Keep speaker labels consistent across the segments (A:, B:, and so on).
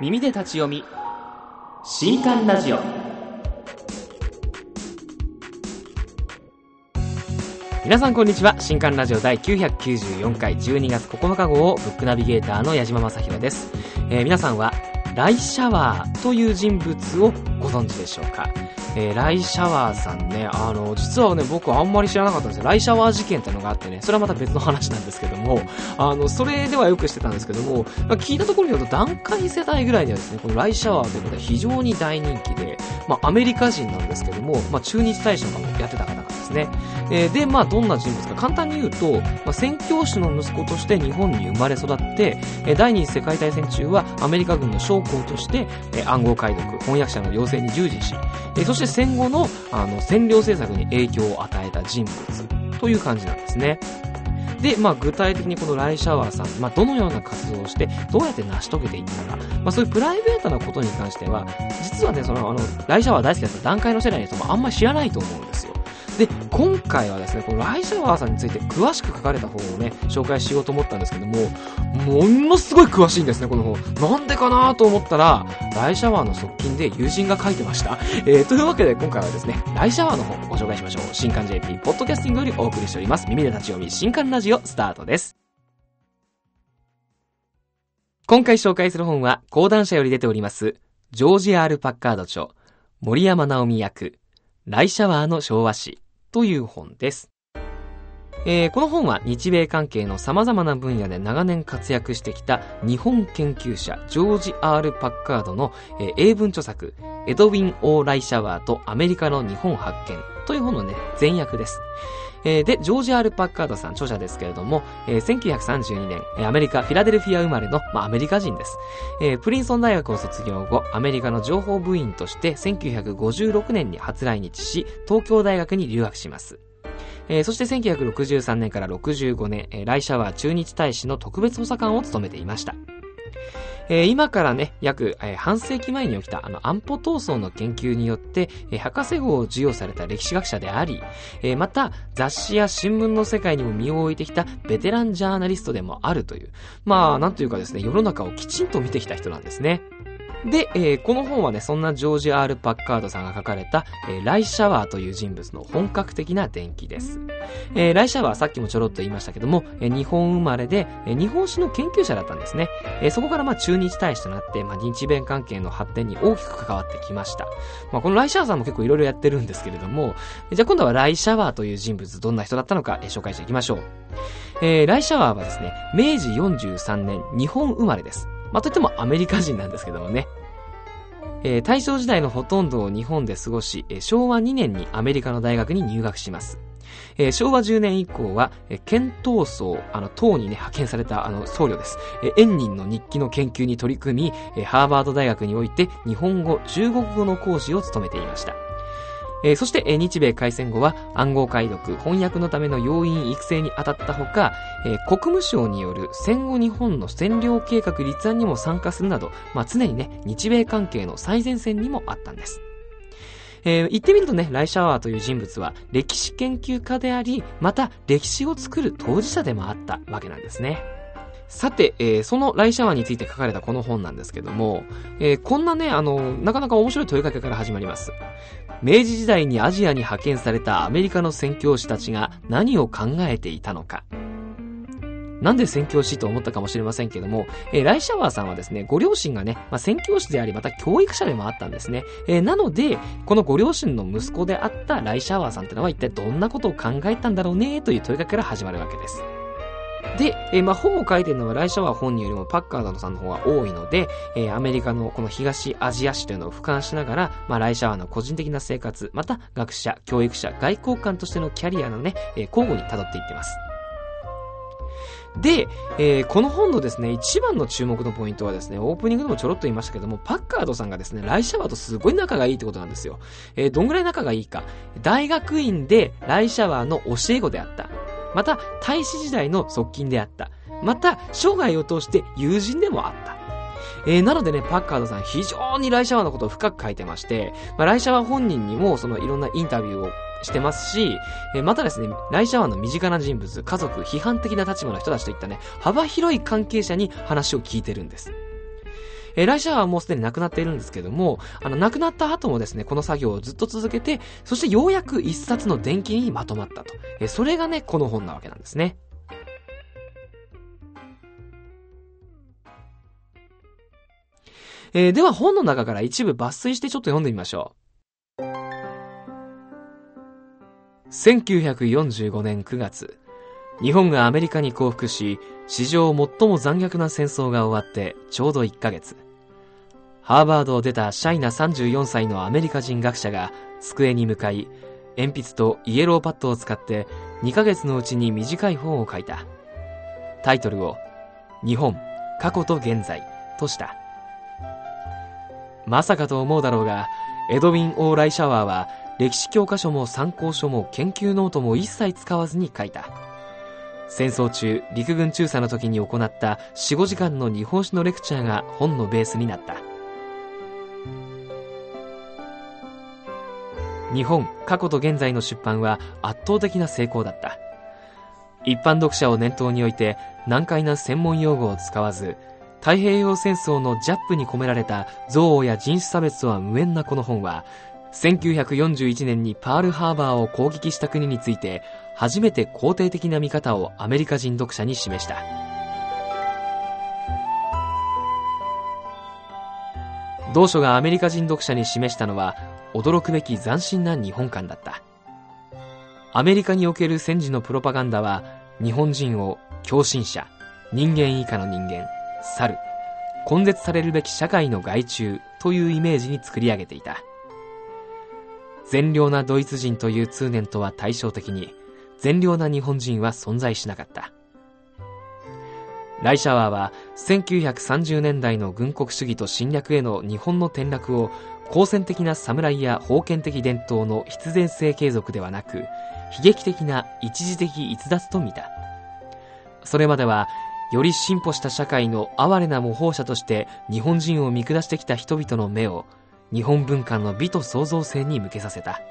A: 耳で立ち読み新刊ラジオ。皆さんこんにちは。新刊ラジオ第994回12月9日号をブックナビゲーターの矢島正弘です。皆さんはライシャワーという人物をご存知でしょうか。ライシャワーさんね、実はね、僕あんまり知らなかったんですよ。ライシャワー事件っていうのがあってね、それはまた別の話なんですけども、それではよくしてたんですけども、聞いたところによると団塊世代ぐらいにはですね、このライシャワーということで非常に大人気で、アメリカ人なんですけども、中日大使とかもやってた方なんですね。で、どんな人物か簡単に言うと、宣教師の息子として日本に生まれ育って、第二次世界大戦中はアメリカ軍の将校として、暗号解読、翻訳者の養成に従事し、そして戦後の、占領政策に影響を与えた人物という感じなんですね。で、具体的にこのライシャワーさん、どのような活動をして、どうやって成し遂げていったか、そういうプライベートなことに関しては、実はね、ライシャワー大好きだった団塊の世代の人もあんまり知らないと思うんですよ。で、今回はですね、このライシャワーさんについて詳しく書かれた本をね、紹介しようと思ったんですけども、ものすごい詳しいんですね、この本。なんでかなと思ったら、ライシャワーの側近で友人が書いてました。というわけで今回はですね、ライシャワーの本をご紹介しましょう。新刊 JP ポッドキャスティングよりお送りしております。耳で立ち読み新刊ラジオスタートです。今回紹介する本は講談社より出ておりますジョージ R パッカード著、森山直美役、ライシャワーの昭和史という本です。この本は日米関係の様々な分野で長年活躍してきた日本研究者ジョージ R パッカードの、英文著作エドウィン・オー・ライシャワーとアメリカの日本発見という本のね、前訳です。で、ジョージ R パッカードさん著者ですけれども、1932年、アメリカ・フィラデルフィア生まれの、アメリカ人です。プリンソン大学を卒業後、アメリカの情報部員として1956年に初来日し、東京大学に留学します。そして1963年から65年、ライシャワー駐日大使の特別補佐官を務めていました。今からね、約半世紀前に起きた安保闘争の研究によって、博士号を授与された歴史学者であり、また雑誌や新聞の世界にも身を置いてきたベテランジャーナリストでもあるという、なんというかですね、世の中をきちんと見てきた人なんですね。で、この本はね、そんなジョージ R パッカードさんが書かれた、ライシャワーという人物の本格的な伝記です。ライシャワーさっきもちょろっと言いましたけども、日本生まれで、日本史の研究者だったんですね。そこから駐日大使となって、日米関係の発展に大きく関わってきました。このライシャワーさんも結構いろいろやってるんですけれども、じゃあ今度はライシャワーという人物、どんな人だったのか、紹介していきましょう。ライシャワーはですね、明治43年、日本生まれです。といってもアメリカ人なんですけどもね。大正時代のほとんどを日本で過ごし、昭和2年にアメリカの大学に入学します。昭和10年以降は、遣唐僧、唐にね、派遣された僧侶です。円仁の日記の研究に取り組み、ハーバード大学において日本語、中国語の講師を務めていました。そして、日米開戦後は暗号解読、翻訳のための要員育成に当たったほか、国務省による戦後日本の占領計画立案にも参加するなど、常にね、日米関係の最前線にもあったんです。言ってみるとね、ライシャワーという人物は歴史研究家であり、また歴史を作る当事者でもあったわけなんですね。さて、そのライシャワーについて書かれたこの本なんですけども、こんなね、なかなか面白い問いかけから始まります。明治時代にアジアに派遣されたアメリカの宣教師たちが何を考えていたのか。なんで宣教師と思ったかもしれませんけども、ライシャワーさんはですね、ご両親がね、宣教師であり、また教育者でもあったんですね。なので、このご両親の息子であったライシャワーさんってのは一体どんなことを考えたんだろうね、という問いかけから始まるわけです。で、本を書いているのはライシャワー本人よりもパッカードさんの方が多いので、アメリカのこの東アジア史というのを俯瞰しながら、ライシャワーの個人的な生活、また学者、教育者、外交官としてのキャリアのね、交互に辿っていってます。で、この本のですね、一番の注目のポイントはですね、オープニングでもちょろっと言いましたけども、パッカードさんがですね、ライシャワーとすごい仲がいいってことなんですよ。どんぐらい仲がいいか。大学院でライシャワーの教え子であった。また、大使時代の側近であった。また、生涯を通して友人でもあった。なのでね、パッカードさん非常にライシャワーのことを深く書いてまして、ライシャワー本人にもいろんなインタビューをしてますし、またですね、ライシャワーの身近な人物、家族、批判的な立場の人たちといったね、幅広い関係者に話を聞いてるんです。 ライシャワーはもうすでに亡くなっているんですけども、亡くなった後もですね、この作業をずっと続けて、そしてようやく一冊の伝記にまとまったと。それがね、この本なわけなんですね。では本の中から一部抜粋してちょっと読んでみましょう。1945年9月、日本がアメリカに降伏し、史上最も残虐な戦争が終わってちょうど1ヶ月。ハーバードを出たシャイな34歳のアメリカ人学者が机に向かい、鉛筆とイエローパッドを使って2ヶ月のうちに短い本を書いた。タイトルを日本、過去と現在とした。まさかと思うだろうが、エドウィン・オー・ライシャワーは歴史教科書も参考書も研究ノートも一切使わずに書いた。戦争中、陸軍中佐の時に行った 4,5 時間の日本史のレクチャーが本のベースになった。日本、過去と現在の出版は圧倒的な成功だった。一般読者を念頭に置いて難解な専門用語を使わず、太平洋戦争のジャップに込められた憎悪や人種差別とは無縁なこの本は、1941年にパールハーバーを攻撃した国について初めて肯定的な見方をアメリカ人読者に示した。同書がアメリカ人読者に示したのは驚くべき斬新な日本観だった。アメリカにおける戦時のプロパガンダは日本人を狂信者、人間以下の人間、猿、根絶されるべき社会の害虫というイメージに作り上げていた。善良なドイツ人という通念とは対照的に、善良な日本人は存在しなかった。ライシャワーは1930年代の軍国主義と侵略への日本の転落を好戦的な侍や封建的伝統の必然性継続ではなく、悲劇的な一時的逸脱と見た。それまではより進歩した社会の哀れな模倣者として日本人を見下してきた人々の目を日本文化の美と創造性に向けさせた。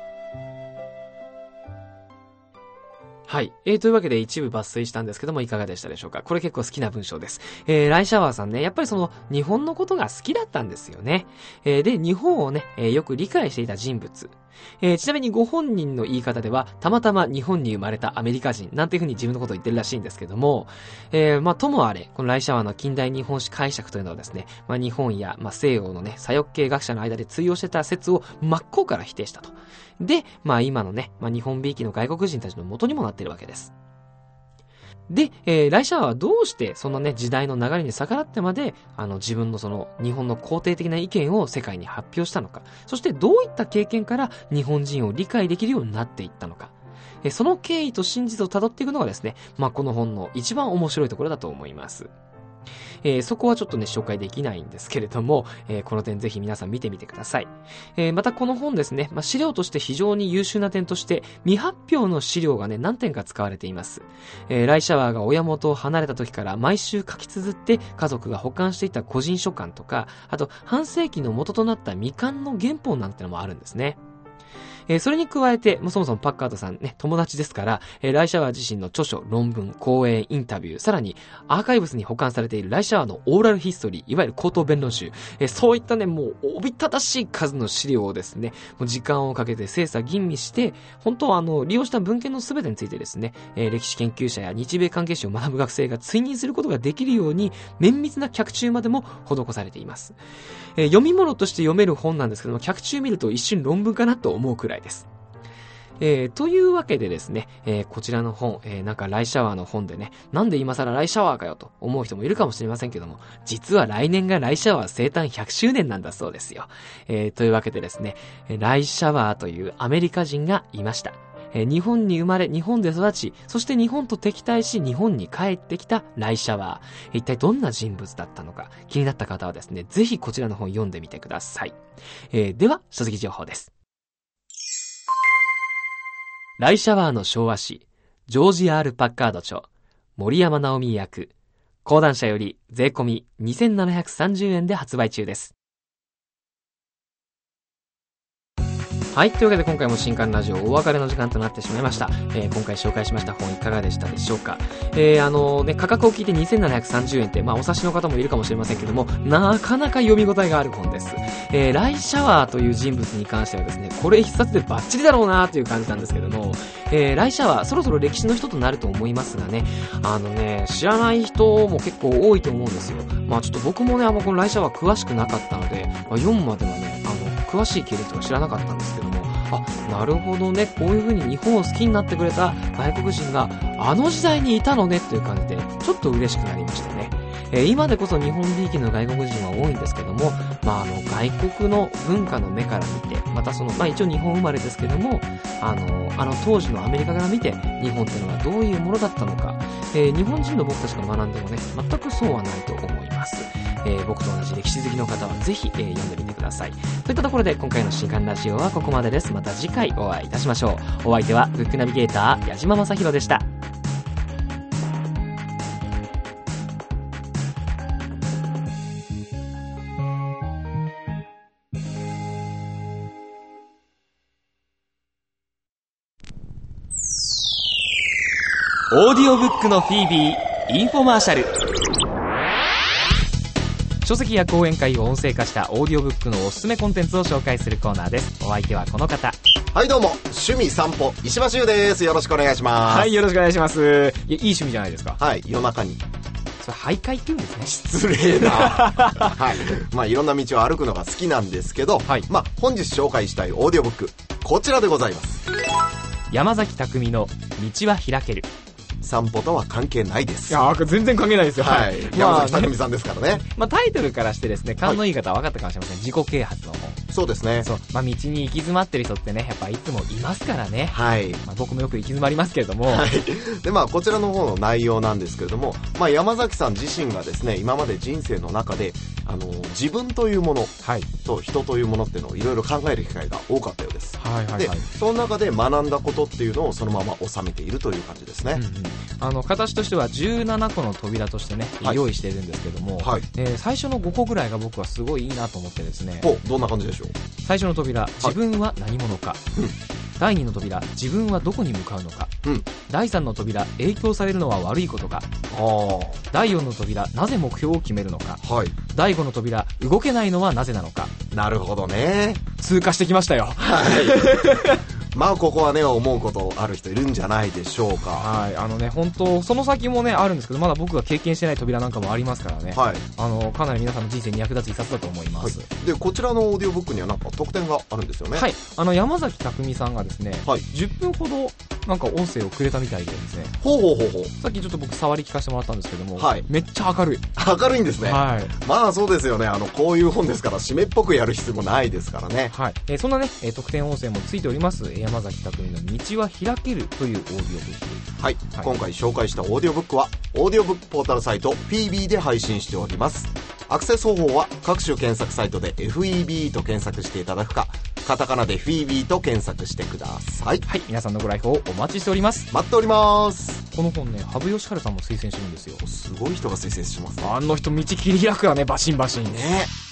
A: はい。というわけで一部抜粋したんですけどもいかがでしたでしょうか。これ結構好きな文章です。ライシャワーさんね、やっぱりその日本のことが好きだったんですよね。で、日本をね、よく理解していた人物。ちなみにご本人の言い方では、たまたま日本に生まれたアメリカ人なんていうふうに自分のことを言ってるらしいんですけども、ともあれ、このライシャワーの近代日本史解釈というのはですね、日本や、西洋のね、左翼系学者の間で通用してた説を真っ向から否定したと。で、今のね、日本びいきの外国人たちの元にもなっているわけです。で、ライシャワーはどうしてそのね、時代の流れに逆らってまで、自分のその日本の肯定的な意見を世界に発表したのか、そしてどういった経験から日本人を理解できるようになっていったのか、その経緯と真実を辿っていくのがですね、この本の一番面白いところだと思います。そこはちょっとね、紹介できないんですけれども、この点ぜひ皆さん見てみてください。またこの本ですね、資料として非常に優秀な点として、未発表の資料がね、何点か使われています。ライシャワーが親元を離れた時から毎週書き綴って家族が保管していた個人書簡とか、あと半世紀の元となった未完の原本なんてのもあるんですね。それに加えて、そもそもパッカードさんね、友達ですから、ライシャワー自身の著書、論文、講演、インタビュー、さらにアーカイブスに保管されているライシャワーのオーラルヒストリー、いわゆる口頭弁論集、そういったね、もうおびただしい数の資料をですね、もう時間をかけて精査吟味して、本当は利用した文献のすべてについてですね、歴史研究者や日米関係史を学ぶ学生が追認することができるように、綿密な脚注までも施されています。読み物として読める本なんですけども、脚注見ると一瞬論文かなと思うくらいです。というわけでですね、こちらの本、なんかライシャワーの本でね、なんで今更ライシャワーかよと思う人もいるかもしれませんけども、実は来年がライシャワー生誕100周年なんだそうですよ。というわけでですね、ライシャワーというアメリカ人がいました。日本に生まれ、日本で育ち、そして日本と敵対し、日本に帰ってきたライシャワー。一体どんな人物だったのか、気になった方はですね、ぜひこちらの本読んでみてください。では、書籍情報です。ライシャワーの昭和史、ジョージ・ R ・パッカード著、森山直美役、講談社より税込み2730円で発売中です。 はい、というわけで今回も新刊ラジオお別れの時間となってしまいました。今回紹介しました本いかがでしたでしょうか。価格を聞いて2730円って、お察しの方もいるかもしれませんけども、なかなか読み応えがある本です。ライ・シャワーという人物に関してはですね、これ一冊でバッチリだろうなという感じなんですけども、ライ・シャワー、そろそろ歴史の人となると思いますがね、知らない人も結構多いと思うんですよ。ちょっと僕もね、このライ・シャワー詳しくなかったので、読むまではね、詳しい経歴とか知らなかったんですけども、なるほどね、こういう風に日本を好きになってくれた外国人があの時代にいたのねという感じでちょっと嬉しくなりましたね。今でこそ日本びいきの外国人は多いんですけども、外国の文化の目から見て、またその、一応日本生まれですけども、当時のアメリカから見て日本っていうのはどういうものだったのか、日本人の僕たちが学んでもね、全くそうはないと思います。僕と同じ歴史好きの方はぜひ、読んでみてください。といったところで今回の新刊ラジオはここまでです。また次回お会いいたしましょう。お相手はブックナビゲーター矢島正宏でした。オーディオブックのフィービーインフォマーシャル。書籍や講演会を音声化したオーディオブックのおすすめコンテンツを紹介するコーナーです。お相手はこの方。
B: はい、どうも趣味散歩石橋優です。よろしくお願いします。
A: はい、よろしくお願いします。いい趣味じゃないですか。
B: はい、夜中に
A: それ徘徊って言うんですね。
B: 失礼なはい、いろんな道を歩くのが好きなんですけど、はい、本日紹介したいオーディオブックこちらでございます。
A: 山崎匠の道は開ける。
B: 散歩とは関係ないです。
A: いや、全然関係ないですよ。
B: はい。山崎匠さんですからね。
A: タイトルからしてですね、勘のいい方は分かったかもしれません。自己啓発の本。
B: そうですね。
A: そう。道に行き詰まってる人ってね、やっぱいつもいますからね。
B: はい。
A: 僕もよく行き詰まりますけれども。
B: はい。で、こちらの方の内容なんですけれども、山崎さん自身がですね、今まで人生の中で、自分というものと人というものっていうのをいろいろ考える機会が多かったようです。はいはいはい。で、その中で学んだことっていうのをそのまま収めているという感じですね。
A: 形としては17個の扉としてね、用意しているんですけども、はい、最初の5個ぐらいが僕はすごいいいなと思ってですね。
B: どんな感じでしょう。
A: 最初の扉、自分は何者か。第2の扉、自分はどこに向かうのか。第3の扉、影響されるのは悪いことか。第4の扉、なぜ目標を決めるのか。第5の扉、動けないのはなぜなのか。
B: なるほどね。
A: 通過してきましたよ。はい
B: ここはね、思うことある人いるんじゃないでしょうか。
A: はい。本当その先もね、あるんですけど、まだ僕が経験してない扉なんかもありますからね。はい。かなり皆さんの人生に役立つ一冊だと思います。はい、
B: で、こちらのオーディオブックにはなんか特典があるんですよね。
A: はい。山崎匠さんがですね、10分ほど、なんか音声をくれたみたいでですね。
B: ほう。
A: さっきちょっと僕触り聞かせてもらったんですけども、めっちゃ明るい。
B: 明るいんですね。はい。そうですよね。こういう本ですから、締めっぽくやる必要もないですからね。
A: はい。そんなね、特典音声もついております、山崎匠の道は開けるというオーディオブック。
B: はい。今回紹介したオーディオブックは、オーディオブックポータルサイト、フィービーで配信しております。アクセス方法は、各種検索サイトで FEB と検索していただくか、カタカナでフィービーと検索してください。
A: はい。皆さんのご来訪をお待ちしております。
B: 待っております。
A: この本ね、羽生善治さんも推薦してるんですよ。
B: すごい人が推薦しますね。
A: あの人道切り開くわね、バシンバシン。
B: ね。